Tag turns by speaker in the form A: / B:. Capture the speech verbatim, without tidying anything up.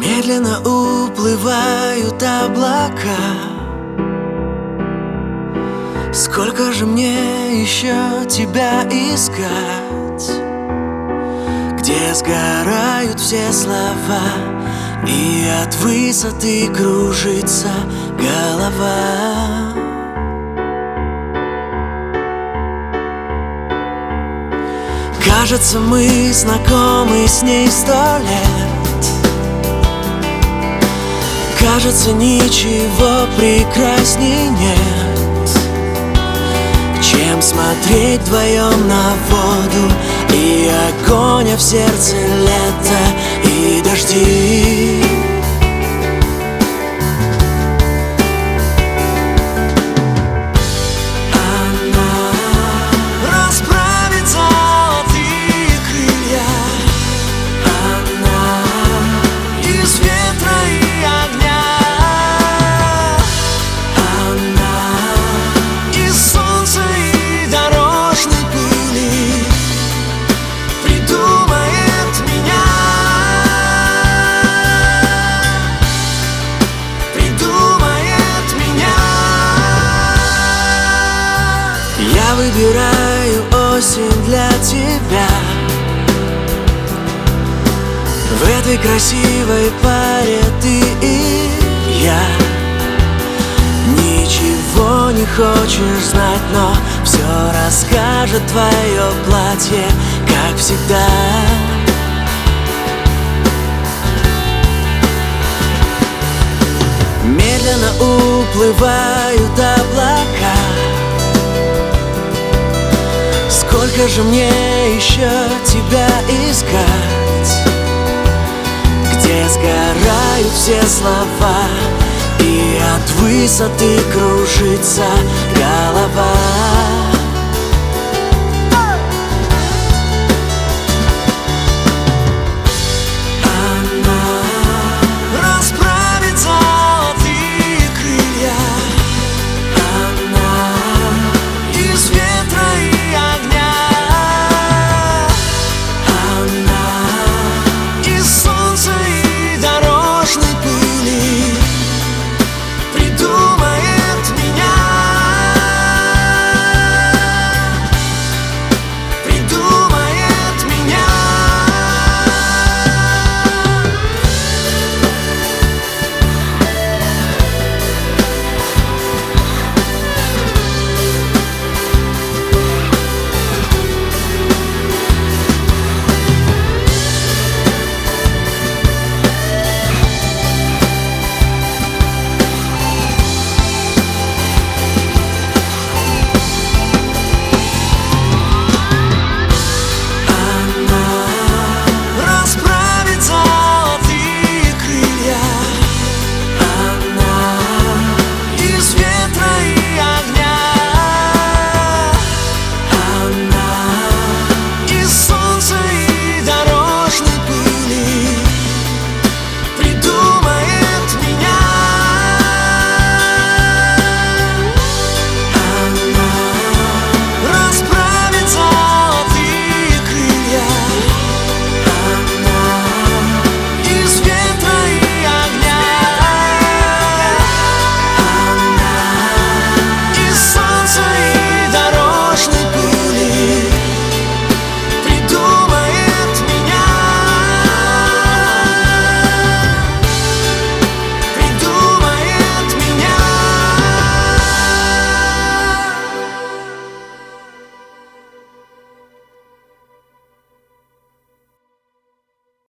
A: Медленно уплывают облака. Сколько же мне еще тебя искать, где сгорают все слова, и от высоты кружится голова. Кажется, мы знакомы с ней сто лет. Кажется, ничего прекрасней нет, чем смотреть вдвоем на воду и огонь, а в сердце лето и дожди. Я выбираю осень для тебя. В этой красивой паре ты и я. Ничего не хочешь знать, но все расскажет твое платье, как всегда. Медленно уплывают облака. Сколько же мне еще тебя искать, где сгорают все слова, и от высоты кружится голова.